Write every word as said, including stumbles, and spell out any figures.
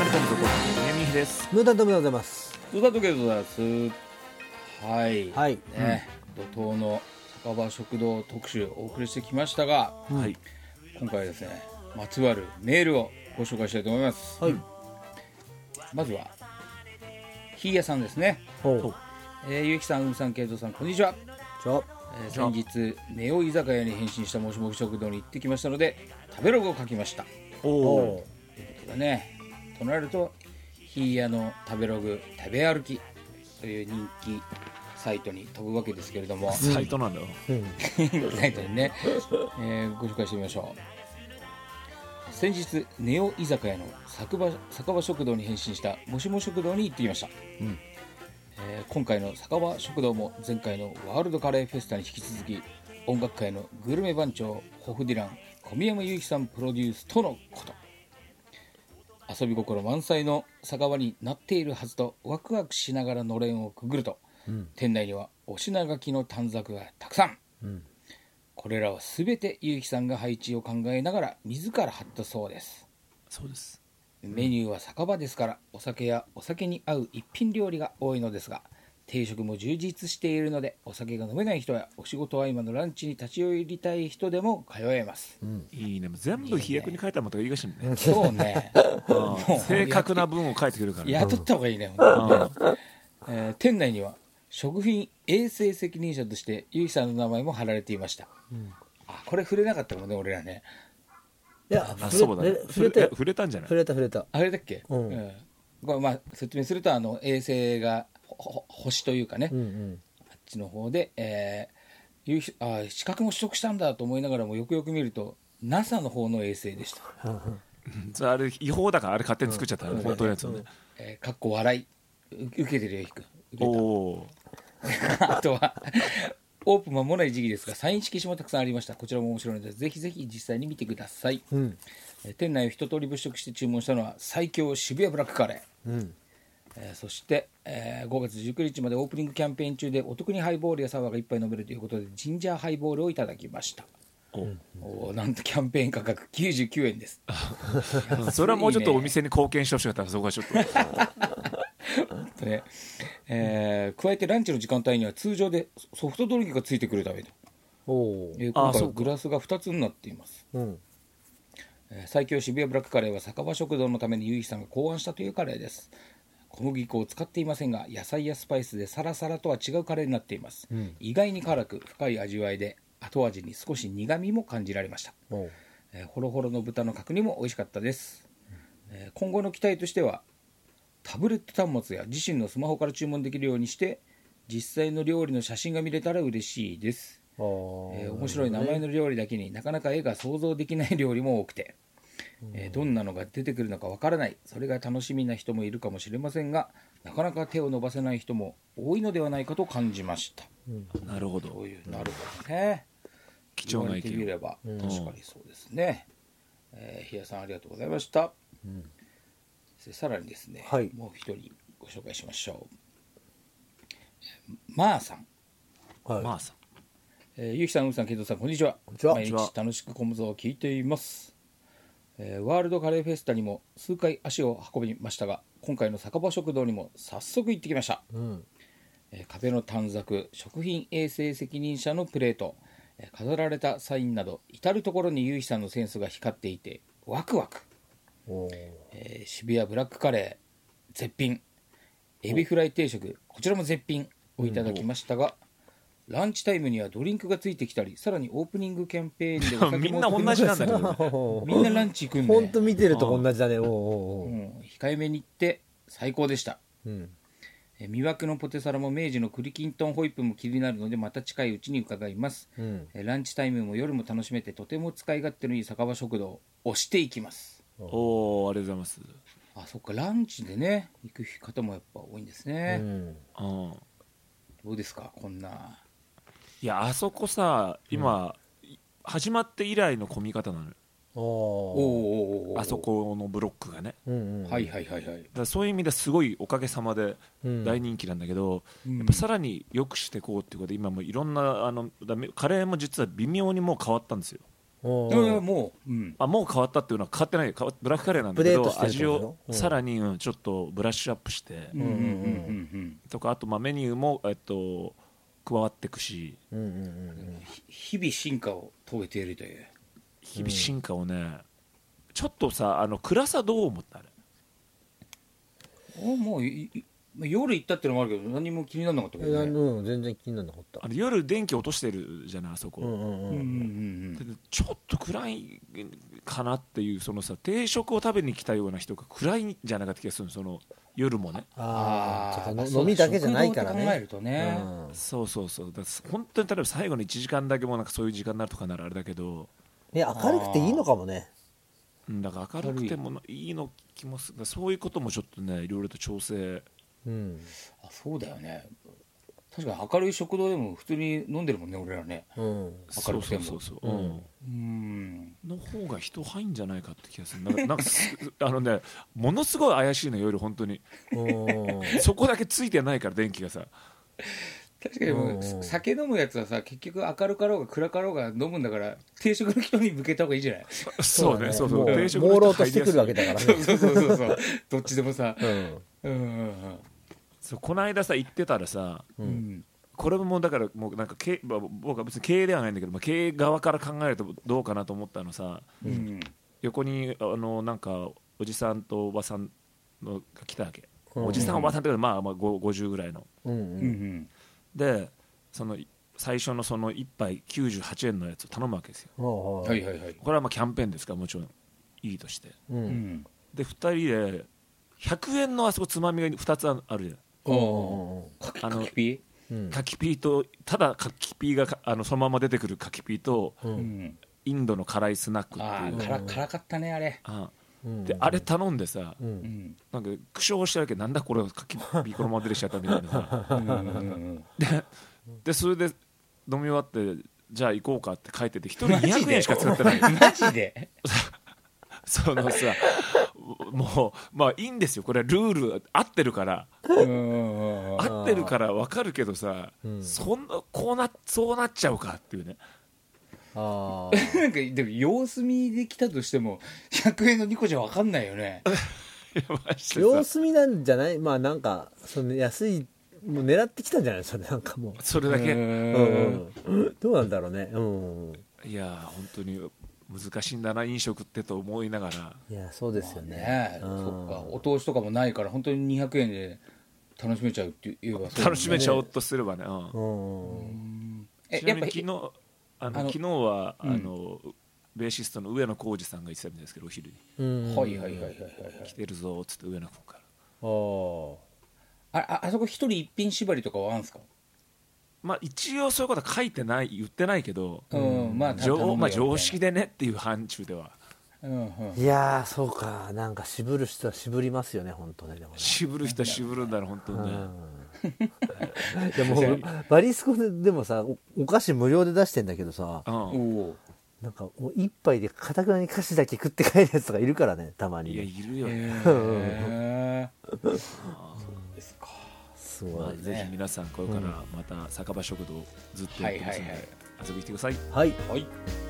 り込むぞこの宮城です。 ムータントムでございます。 野田時計でございます。はい、 はいね、うん、怒涛の酒場食堂特集をお送りしてきましたが、うん、はい、今回はですね、まつわるメールをご紹介したいと思います。はい、まずはひーやさんですね。ほう、えー、ゆうきさん、うーさん、けいとさん、こんにちは。 ちは。 えー、先日ネオ居酒屋に変身したもしもし食堂に行ってきましたので、食べログを書きました。おお、ということでね、となるとひーやの食べログ食べ歩きという人気サイトに飛ぶわけですけれども、 サイトなんだよ、 うん、サイトにね、えー、ご紹介してみましょう。先日ネオ居酒屋の酒場、酒場食堂に変身したもしも食堂に行ってきました。うん、えー、今回の酒場食堂も前回のワールドカレーフェスタに引き続き、音楽界のグルメ番長ホフディラン小宮山雄飛さんプロデュースとのこと。遊び心満載の酒場になっているはずとワクワクしながらのれんをくぐると、うん、店内にはお品書きの短冊がたくさん、うん、これらはすべて雄飛さんが配置を考えながら自ら貼ったそうです。 そうです。 メニューは酒場ですからお酒やお酒に合う一品料理が多いのですが、定食も充実しているので、お酒が飲めない人やお仕事合間のランチに立ち寄りたい人でも通えます。 うん、いいね。全部飛躍に書いたもとがいいかしらね。 そうね。 正確な文を書いてくるから、ね。 雇った方がいいね。本当にね。えー、店内には食品衛生責任者としてゆいさんの名前も貼られていました。うん、あ、これ触れなかったもんね、俺らね。 いや、 あ、そうだね。触れた触れたんじゃない？ 触れた触れた。 あ、触れたっけ？うん。うん、これまあ説明すると、あの衛生が星というかね、うんうん、あっちの方で、えー、あ、資格も取得したんだと思いながらも、よくよく見ると ナサ の方の衛生でした。 あれ違法だから、あれ勝手に作っちゃった、うん、本当のやつをね。 えー、かっこ笑い、受けてるよ、引く。おあとはオープン間もない時期ですが、サイン色紙もたくさんありました。こちらも面白いのでぜひぜひ実際に見てください。うん、えー、店内を一通り物色して注文したのは最強渋谷ブラックカレー。うん、えー、そして、えー、ごがつじゅうくにちまでオープニングキャンペーン中でお得にハイボールやサワーがいっぱい飲めるということで、ジンジャーハイボールをいただきました。おお、なんとキャンペーン価格きゅうじゅうきゅうえんです。 それはもうちょっとお店に貢献してほしかったら、そこはちょっとね、えー、加えてランチの時間帯には通常でソフトドリンクがついてくるためと、お、えー、今回はグラスがふたつになっています。うん、えー、最強渋谷ブラックカレーは酒場食堂のためにゆいひさんが考案したというカレーです。小麦粉を使っていませんが、野菜やスパイスでサラサラとは違うカレーになっています。うん、意外に辛く深い味わいで、後味に少し苦みも感じられました。えー、ホロホロの豚の角煮も美味しかったです。えー、今後の期待としては、タブレット端末や自身のスマホから注文できるようにして、実際の料理の写真が見れたら嬉しいです。えー、面白い名前の料理だけになかなか絵が想像できない料理も多くて、えー、どんなのが出てくるのかわからない、それが楽しみな人もいるかもしれませんが、なかなか手を伸ばせない人も多いのではないかと感じました。 うん、なるほど。 そういう、なるほどね。貴重な意見。言われてみれば、うん、確かにそうですね。えー、ひやさんありがとうございました。うん、さらにですね、はい、もう一人ご紹介しましょう。まーさん。 はい、まーさん。 えー、ゆきさん、うーさん、けいとさん、こんにちは。 こんにちは。 毎日楽しくコムゾを聞いています。えー、ワールドカレーフェスタにも数回足を運びましたが、今回の酒場食堂にも早速行ってきました。うん、えー、壁の短冊、食品衛生責任者のプレート、えー、飾られたサインなど、至る所にゆいさんのセンスが光っていてワクワク。えー、渋谷ブラックカレー絶品、エビフライ定食、こちらも絶品をいただきましたが、ランチタイムにはドリンクがついてきたり、さらにオープニングキャンペーンでお酒もみんな同じなんだけどみんなランチ行くんで、 本当見てると同じだね。おうおうおう、 うん、控えめに行って最高でした。うん、え魅惑のポテサラも明治の栗きんとんホイップも気になるので、また近いうちに伺います。うん、えランチタイムも夜も楽しめて、とても使い勝手のいい酒場食堂を推していきます。 おー、ありがとうございます。 あ、そっか、ランチでね行く方もやっぱ多いんですね。うん、どうですか、こんな。 いや、あそこさ、今、うん、始まって以来の混み方なのよ。おあそこのブロックがね、うんうん、 はいはいはいはい。だからそういう意味ですごいおかげさまで大人気なんだけど、うん、やっぱさらに良くしていこうっていうことで、今もいろんなあのカレーも実は微妙にもう変わったんですよ。 うんもう、うん、 あもう変わったっていうのは変わってないよ。ブラックカレーなんだけど味をさらに、うん、ちょっとブラッシュアップしてとか、あとまあメニューも、えっと、加わっていくし、うんうんうんうん、 日々進化を遂げているという。 日々進化をね、うん、ちょっとさ、あの暗さどう思ったあれ。 おもういい夜行ったってのもあるけど何も気にならなかったけどね。 うん、全然気にならなかった。 あの夜電気落としてるじゃないあそこ、ちょっと暗いかなっていう、そのさ定食を食べに来たような人が暗いんじゃないかって気がする。その夜もね、 ああ飲みだけじゃないからね。 考えるとね、 うん、そうそうそう。だ本当に例えば最後のいちじかんだけもなんかそういう時間になるとかならあれだけど、 いや明るくていいのかもね。 だから明るくてもいいの気もする。そういうこともちょっとねいろいろと調整、 うん、あそうだよね。確かに明るい食堂でも普通に飲んでるもんね俺らね、うん、明るくてもそうそうそうそう、うん、うんの方が人入んじゃないかって気がする。なんかなんかあのねものすごい怪しいの夜本当にそこだけついてないから電気がさ。 確かにもう酒飲むやつはさ結局明るかろうが暗かろうが飲むんだから定食の人に向けた方がいいじゃない。 そうね、そうそう、定食朦朧としてくるわけだからね。 そうそうそうそうどっちでもさ、うんうんうん、 そうこの間さ行ってたらさ、うん、これもだからもうなんか経、まあ、僕は別に経営ではないんだけど、まあ、経営側から考えるとどうかなと思ったのさ、うん、横にあのなんかおじさんとおばさんのが来たわけ、うん、おじさんおばさんってまあまあごじゅうぐらいの、うんうん、でその最初のそのいっぱいきゅうじゅうはちえんのやつを頼むわけですよ、はいはいはい、これはまあキャンペーンですからもちろんいいとして、うん、でふたりでひゃくえんのあそこつまみがふたつあるじゃん。 カキピーカキピーとただカキピーがあのそのまま出てくるカキピーと、うん、インドの辛いスナックっていう、 あ辛辛かったねあれ。 あであれ頼んでさ、うん、なんか苦笑してるわけ。なんだこれカキピーこのまま出てきちゃったみたいなさで, でそれで飲み終わってじゃあ行こうかって書いててひとりにひゃくえんしか使ってない。 マジでそのさもうまあいいんですよこれはルール合ってるから合ってるから分かるけどさ、うん、そんなこうなそうなっちゃうかっていうね。 あなんかでも様子見で来たとしてもひゃくえんのにこじゃ分かんないよね。 様子見なんじゃない。まあなんかその安いもう狙ってきたんじゃないそれ。なんかもうそれだけ、 うんうん、どうなんだろうね、うん、 いや本当に難しいんだな飲食ってと思いながら。 いやそうですよね、 まあね、そっかお通しとかもないから本当ににひゃくえんで楽しめちゃうって言えばそう、ね、 楽しめちゃおうとすればね、うんうん、ちなみに昨日あの昨日はあの、うん、ベーシストの上野浩二さんが言ってたんですけどお昼に、 はいはいはいはいはい来てるぞっつって上野君からあ あ, あそこ一人一品縛りとかはあるんですか。 まあ、一応そういうことは書いてない言ってないけど、 うんまあ常まあ、常識でねっていう範疇では、 うんうん、いやそうかなんか渋る人は渋りますよね本当ね。でもね渋る人は渋るんだろ本当にね、 うん、でもバリスコででもさ お, お菓子無料で出してんだけどさ、うん、なんかもう一杯でかたくなに菓子だけ食って帰るやつとかいるからねたまに。 いやいるよね、 へそうですか。 すごい、まあ、ぜひ皆さんこれからまた酒場食堂ずっとやってますので遊びに来てください。 はい、 はい。